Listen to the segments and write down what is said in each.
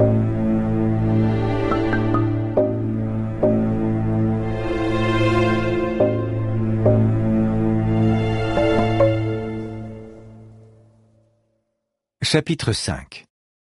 Chapitre 5.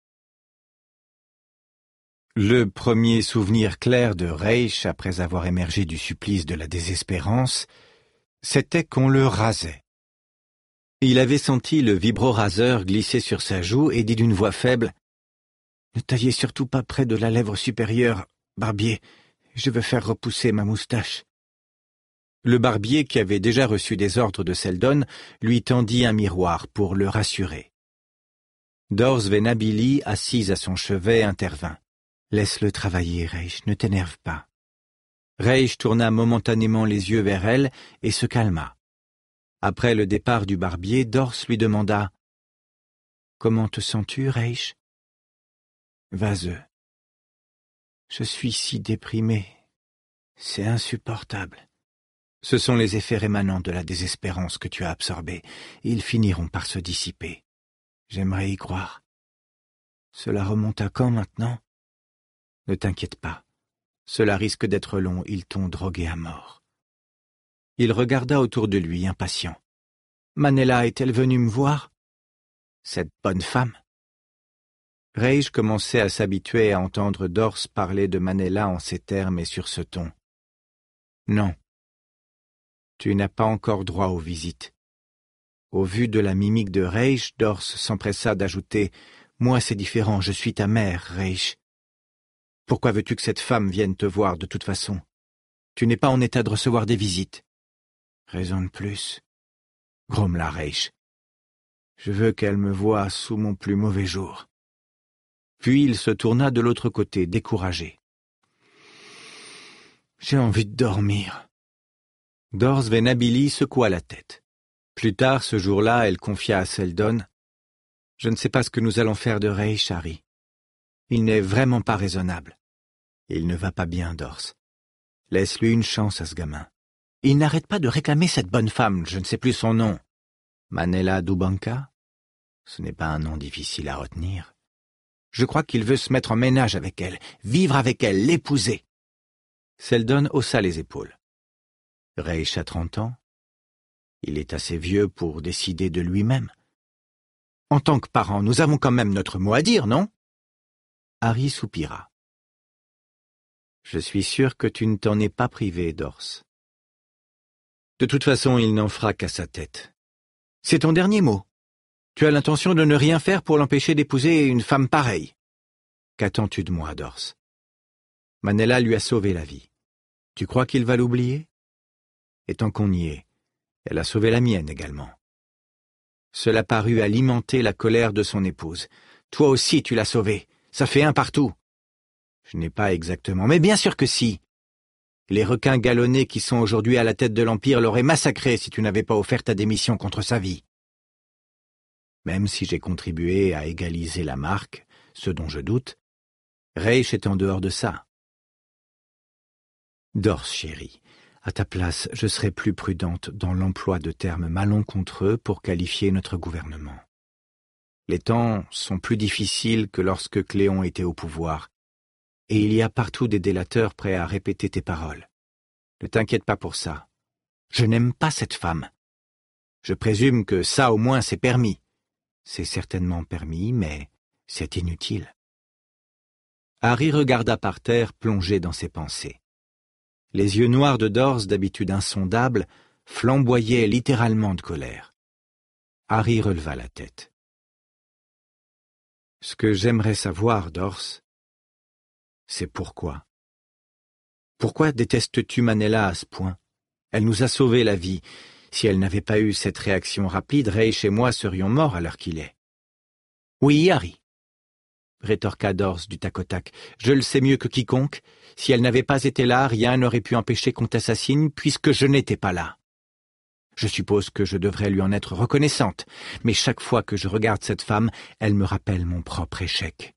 Le premier souvenir clair de Reich, après avoir émergé du supplice de la désespérance, c'était qu'on le rasait. Il avait senti le vibro-raseur glisser sur sa joue et dit d'une voix faible « Ne taillez surtout pas près de la lèvre supérieure, barbier, je veux faire repousser ma moustache. » Le barbier, qui avait déjà reçu des ordres de Seldon, lui tendit un miroir pour le rassurer. Dors Venabili, assise à son chevet, intervint. « Laisse-le travailler, Reich, ne t'énerve pas. » Reich tourna momentanément les yeux vers elle et se calma. Après le départ du barbier, Dors lui demanda « Comment te sens-tu, Reich ?»« Vaseux. Je suis si déprimé. C'est insupportable. Ce sont les effets rémanents de la désespérance que tu as absorbés. Ils finiront par se dissiper. J'aimerais y croire. Cela remonte à quand maintenant? Ne t'inquiète pas. Cela risque d'être long, ils t'ont drogué à mort. » Il regarda autour de lui, impatient. « Manella est-elle venue me voir? Cette bonne femme ?» Reich commençait à s'habituer à entendre Dors parler de Manella en ces termes et sur ce ton. « Non. Tu n'as pas encore droit aux visites. » Au vu de la mimique de Reich, Dors s'empressa d'ajouter « Moi, c'est différent, je suis ta mère, Reich. Pourquoi veux-tu que cette femme vienne te voir de toute façon? Tu n'es pas en état de recevoir des visites. » Raison de plus, grommela Reich. Je veux qu'elle me voie sous mon plus mauvais jour. Puis il se tourna de l'autre côté, découragé. J'ai envie de dormir. Dors Venabili secoua la tête. Plus tard, ce jour-là, elle confia à Seldon « Je ne sais pas ce que nous allons faire de Reich, Harry. Il n'est vraiment pas raisonnable. Il ne va pas bien, Dors. Laisse-lui une chance à ce gamin. Il n'arrête pas de réclamer cette bonne femme, je ne sais plus son nom. Manella Dubanka? Ce n'est pas un nom difficile à retenir. Je crois qu'il veut se mettre en ménage avec elle, vivre avec elle, l'épouser. » Seldon haussa les épaules. Reich a 30 ans. Il est assez vieux pour décider de lui-même. En tant que parents, nous avons quand même notre mot à dire, non? Harry soupira. Je suis sûr que tu ne t'en es pas privé, Dors. De toute façon, il n'en fera qu'à sa tête. C'est ton dernier mot. Tu as l'intention de ne rien faire pour l'empêcher d'épouser une femme pareille. Qu'attends-tu de moi, Dors? Manella lui a sauvé la vie. Tu crois qu'il va l'oublier? Et tant qu'on y est, elle a sauvé la mienne également. Cela parut alimenter la colère de son épouse. Toi aussi tu l'as sauvée, ça fait un partout. Je n'ai pas exactement, mais bien sûr que si. Les requins galonnés qui sont aujourd'hui à la tête de l'Empire l'auraient massacré si tu n'avais pas offert ta démission contre sa vie. Même si j'ai contribué à égaliser la marque, ce dont je doute, Reich est en dehors de ça. Dors, chérie. À ta place, je serais plus prudente dans l'emploi de termes malencontreux pour qualifier notre gouvernement. Les temps sont plus difficiles que lorsque Cléon était au pouvoir, et il y a partout des délateurs prêts à répéter tes paroles. Ne t'inquiète pas pour ça. Je n'aime pas cette femme. Je présume que ça au moins c'est permis. C'est certainement permis, mais c'est inutile. Harry regarda par terre, plongé dans ses pensées. Les yeux noirs de Dors, d'habitude insondables, flamboyaient littéralement de colère. Harry releva la tête. « Ce que j'aimerais savoir, Dors, c'est pourquoi. Pourquoi détestes-tu Manella à ce point? Elle nous a sauvé la vie. Si elle n'avait pas eu cette réaction rapide, Reich et moi serions morts à l'heure qu'il est. »« Oui, Harry, » rétorqua Dors du tac au tac. « Je le sais mieux que quiconque. Si elle n'avait pas été là, rien n'aurait pu empêcher qu'on t'assassine, puisque je n'étais pas là. Je suppose que je devrais lui en être reconnaissante, mais chaque fois que je regarde cette femme, elle me rappelle mon propre échec.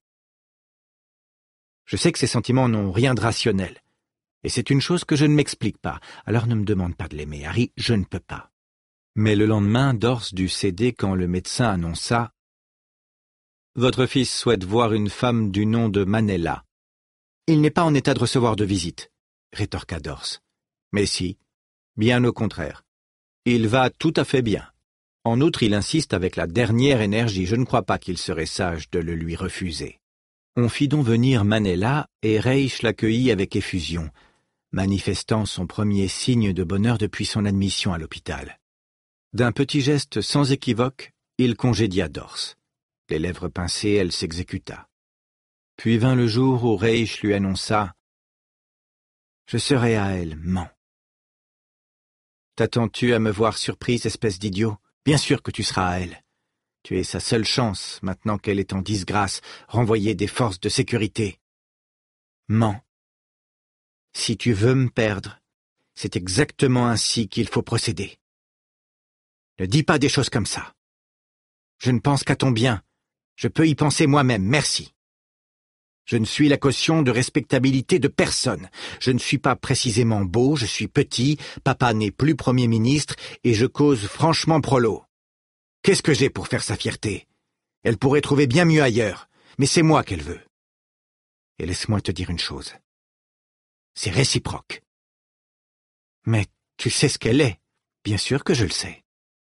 Je sais que ces sentiments n'ont rien de rationnel, et c'est une chose que je ne m'explique pas, alors ne me demande pas de l'aimer, Harry, je ne peux pas. » Mais le lendemain, Dors dut céder quand le médecin annonça Votre fils souhaite voir une femme du nom de Manella. Il n'est pas en état de recevoir de visite, rétorqua Dors. Mais si, bien au contraire. Il va tout à fait bien. En outre, il insiste avec la dernière énergie. Je ne crois pas qu'il serait sage de le lui refuser. On fit donc venir Manella, et Reich l'accueillit avec effusion, manifestant son premier signe de bonheur depuis son admission à l'hôpital. D'un petit geste sans équivoque, il congédia Dors. Les lèvres pincées, elle s'exécuta. Puis vint le jour où Reich lui annonça « Je serai à elle, ment. » « T'attends-tu à me voir surprise, espèce d'idiot? Bien sûr que tu seras à elle. Tu es sa seule chance, maintenant qu'elle est en disgrâce, renvoyée des forces de sécurité. Mens. Si tu veux me perdre, c'est exactement ainsi qu'il faut procéder. Ne dis pas des choses comme ça. Je ne pense qu'à ton bien. Je peux y penser moi-même, merci. Je ne suis la caution de respectabilité de personne. Je ne suis pas précisément beau, je suis petit, papa n'est plus Premier ministre, et je cause franchement prolo. Qu'est-ce que j'ai pour faire sa fierté? Elle pourrait trouver bien mieux ailleurs, mais c'est moi qu'elle veut. Et laisse-moi te dire une chose. C'est réciproque. Mais tu sais ce qu'elle est. Bien sûr que je le sais.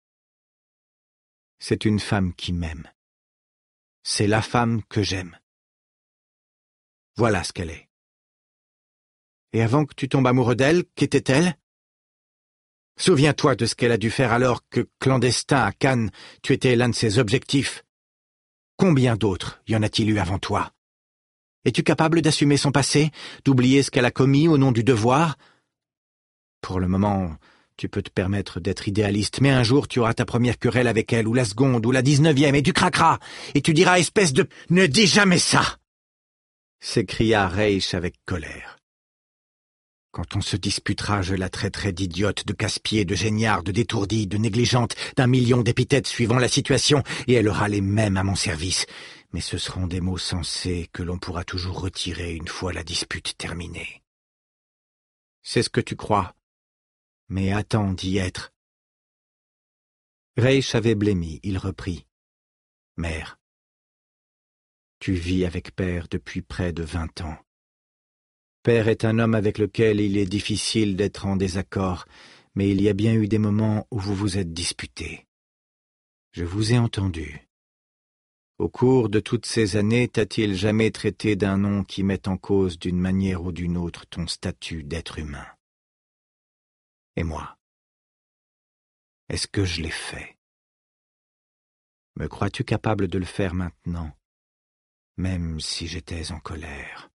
C'est une femme qui m'aime. C'est la femme que j'aime. Voilà ce qu'elle est. Et avant que tu tombes amoureux d'elle, qu'était-elle? Souviens-toi de ce qu'elle a dû faire alors que, clandestin à Cannes, tu étais l'un de ses objectifs. Combien d'autres y en a-t-il eu avant toi? Es-tu capable d'assumer son passé, d'oublier ce qu'elle a commis au nom du devoir? Pour le moment, tu peux te permettre d'être idéaliste, mais un jour tu auras ta première querelle avec elle, ou la seconde, ou la 19e, et tu craqueras, et tu diras, espèce de... Ne dis jamais ça! S'écria Reich avec colère. Quand on se disputera, je la traiterai d'idiote, de casse-pied, de géniarde, d'étourdie, de négligente, d'un million d'épithètes suivant la situation, et elle aura les mêmes à mon service. Mais ce seront des mots sensés que l'on pourra toujours retirer une fois la dispute terminée. C'est ce que tu crois, mais attends d'y être. Reich avait blêmi, il reprit. Mère, tu vis avec Père depuis près de 20 ans. Père est un homme avec lequel il est difficile d'être en désaccord, mais il y a bien eu des moments où vous vous êtes disputés. Je vous ai entendu. Au cours de toutes ces années, t'a-t-il jamais traité d'un nom qui met en cause d'une manière ou d'une autre ton statut d'être humain? Et moi? Est-ce que je l'ai fait? Me crois-tu capable de le faire maintenant, même si j'étais en colère?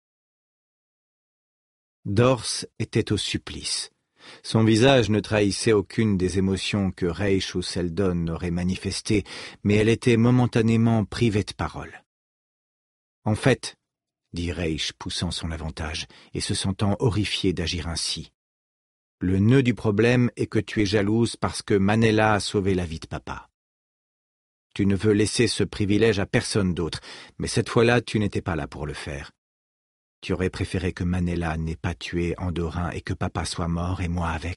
Dors était au supplice. Son visage ne trahissait aucune des émotions que Reich ou Seldon auraient manifestées, mais elle était momentanément privée de parole. « En fait, » dit Reich, poussant son avantage, et se sentant horrifié d'agir ainsi, « le nœud du problème est que tu es jalouse parce que Manella a sauvé la vie de papa. Tu ne veux laisser ce privilège à personne d'autre, mais cette fois-là, tu n'étais pas là pour le faire. Tu aurais préféré que Manella n'ait pas tué Andorin et que papa soit mort et moi avec. »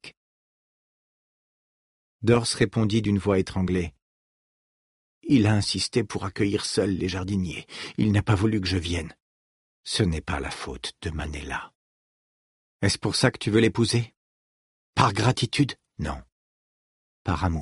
Dors répondit d'une voix étranglée. « Il a insisté pour accueillir seul les jardiniers. Il n'a pas voulu que je vienne. Ce n'est pas la faute de Manella. Est-ce pour ça que tu veux l'épouser? Par gratitude? Non. Par amour. »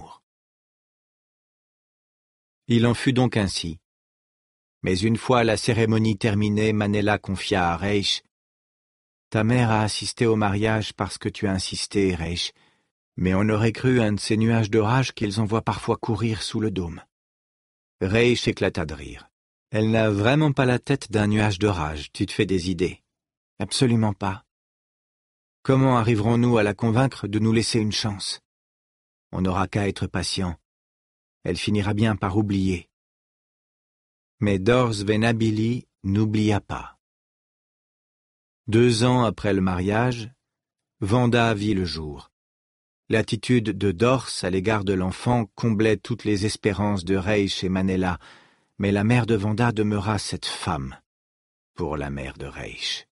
Il en fut donc ainsi. Mais une fois la cérémonie terminée, Manella confia à Reich. « Ta mère a assisté au mariage parce que tu as insisté, Reich, mais on aurait cru un de ces nuages d'orage qu'ils envoient parfois courir sous le dôme. » Reich éclata de rire. « Elle n'a vraiment pas la tête d'un nuage d'orage, tu te fais des idées. »« Absolument pas. Comment arriverons-nous à la convaincre de nous laisser une chance? On n'aura qu'à être patient. Elle finira bien par oublier. » Mais Dors Venabili n'oublia pas. 2 ans après le mariage, Vanda vit le jour. L'attitude de Dors à l'égard de l'enfant comblait toutes les espérances de Reich et Manella, mais la mère de Vanda demeura cette femme pour la mère de Reich.